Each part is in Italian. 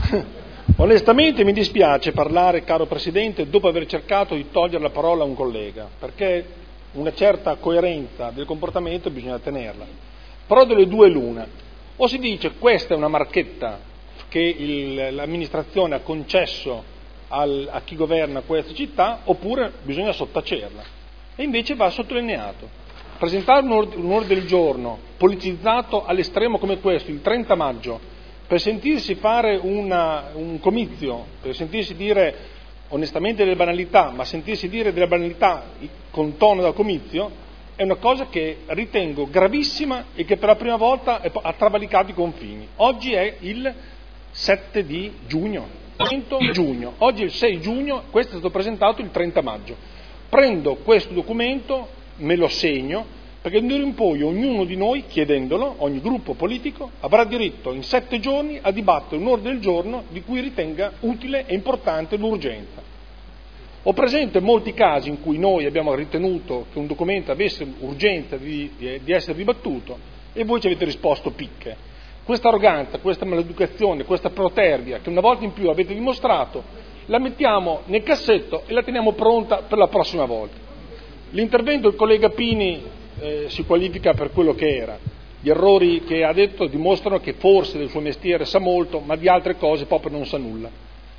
Onestamente mi dispiace parlare, caro Presidente, dopo aver cercato di togliere la parola a un collega, perché una certa coerenza del comportamento bisogna tenerla. Però delle due l'una. O si dice questa è una marchetta che l'amministrazione ha concesso a chi governa questa città, oppure bisogna sottacerla. E invece va sottolineato. Presentare un ordine del giorno politicizzato all'estremo come questo, il 30 maggio, per sentirsi fare un comizio, per sentirsi dire onestamente delle banalità, ma sentirsi dire delle banalità con tono da comizio, è una cosa che ritengo gravissima e che per la prima volta ha travalicato i confini. Oggi è il 7 di giugno, oggi è il 6 giugno, questo è stato presentato il 30 maggio. Prendo questo documento, me lo segno, perché d'ora in poi ognuno di noi, chiedendolo, ogni gruppo politico, avrà diritto in 7 giorni a dibattere un ordine del giorno di cui ritenga utile e importante l'urgenza. Ho presente molti casi in cui noi abbiamo ritenuto che un documento avesse urgenza di essere dibattuto e voi ci avete risposto picche. Questa arroganza, questa maleducazione, questa protervia che una volta in più avete dimostrato, la mettiamo nel cassetto e la teniamo pronta per la prossima volta. L'intervento del collega Pini si qualifica per quello che era. Gli errori che ha detto dimostrano che forse del suo mestiere sa molto, ma di altre cose proprio non sa nulla.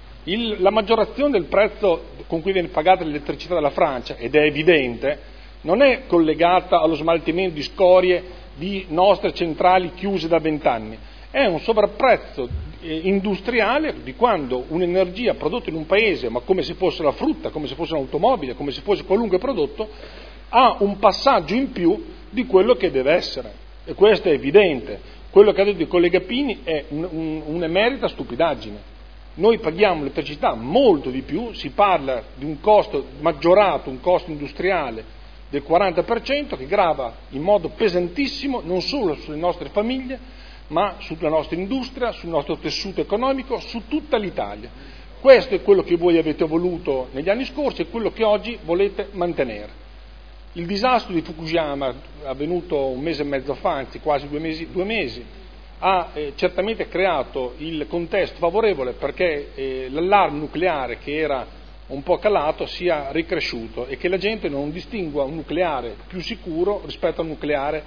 La maggiorazione del prezzo con cui viene pagata l'elettricità dalla Francia, ed è evidente, non è collegata allo smaltimento di scorie di nostre centrali chiuse da 20 anni, è un sovrapprezzo industriale di quando un'energia prodotta in un paese, ma come se fosse la frutta, come se fosse un'automobile, come se fosse qualunque prodotto, ha un passaggio in più di quello che deve essere, e questo è evidente. Quello che ha detto il collega Pini è un'emerita stupidaggine. Noi paghiamo l'elettricità molto di più, si parla di un costo maggiorato, un costo industriale del 40% che grava in modo pesantissimo non solo sulle nostre famiglie, ma sulla nostra industria, sul nostro tessuto economico, su tutta l'Italia. Questo è quello che voi avete voluto negli anni scorsi e quello che oggi volete mantenere. Il disastro di Fukushima, avvenuto un mese e mezzo fa, anzi quasi due mesi, ha certamente creato il contesto favorevole perché l'allarme nucleare che era un po' calato sia ricresciuto e che la gente non distingua un nucleare più sicuro rispetto a un nucleare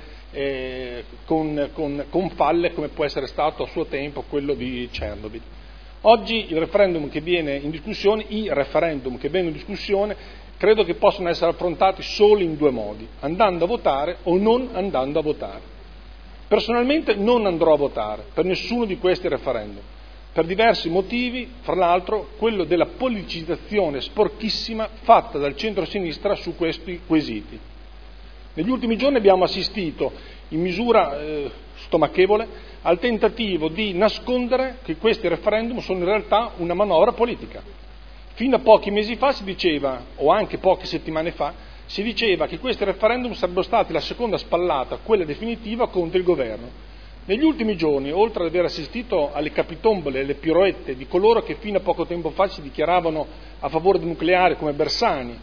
con falle come può essere stato a suo tempo quello di Chernobyl. Oggi i referendum che vengono in discussione credo che possano essere affrontati solo in due modi, andando a votare o non andando a votare. Personalmente non andrò a votare per nessuno di questi referendum, per diversi motivi, fra l'altro quello della politicizzazione sporchissima fatta dal centro-sinistra su questi quesiti. Negli ultimi giorni abbiamo assistito in misura stomachevole al tentativo di nascondere che questi referendum sono in realtà una manovra politica. Fino a pochi mesi fa si diceva, o anche poche settimane fa, si diceva che questi referendum sarebbero stati la seconda spallata, quella definitiva, contro il governo. Negli ultimi giorni, oltre ad aver assistito alle capitombole e alle piroette di coloro che fino a poco tempo fa si dichiaravano a favore del nucleare come Bersani,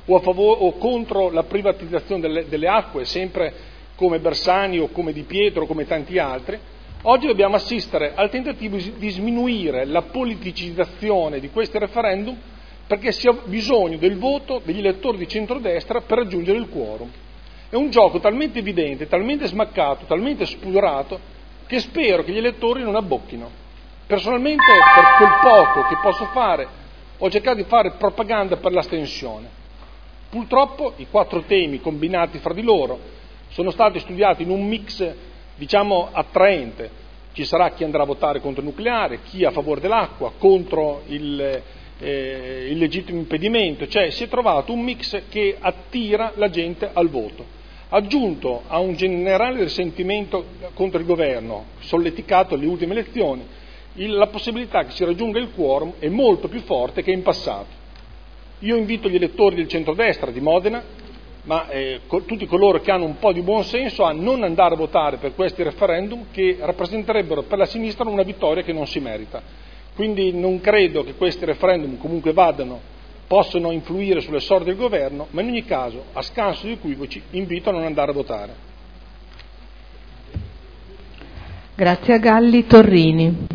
o contro la privatizzazione delle acque, sempre come Bersani o come Di Pietro o come tanti altri, oggi dobbiamo assistere al tentativo di sminuire la politicizzazione di questi referendum perché si ha bisogno del voto degli elettori di centrodestra per raggiungere il quorum. È un gioco talmente evidente, talmente smaccato, talmente spudorato che spero che gli elettori non abbocchino. Personalmente, per quel poco che posso fare, ho cercato di fare propaganda per l'astensione. Purtroppo i 4 temi combinati fra di loro sono stati studiati in un mix attraente. Ci sarà chi andrà a votare contro il nucleare, chi a favore dell'acqua, contro il legittimo impedimento, cioè si è trovato un mix che attira la gente al voto. Aggiunto a un generale risentimento contro il governo, solleticato alle ultime elezioni, la possibilità che si raggiunga il quorum è molto più forte che in passato. Io invito gli elettori del centrodestra di Modena, ma tutti coloro che hanno un po' di buon senso, a non andare a votare per questi referendum che rappresenterebbero per la sinistra una vittoria che non si merita. Quindi non credo che questi referendum comunque possano influire sulle sorti del governo, ma in ogni caso, a scanso di equivoci, invito a non andare a votare. Grazie a Galli. Torrini.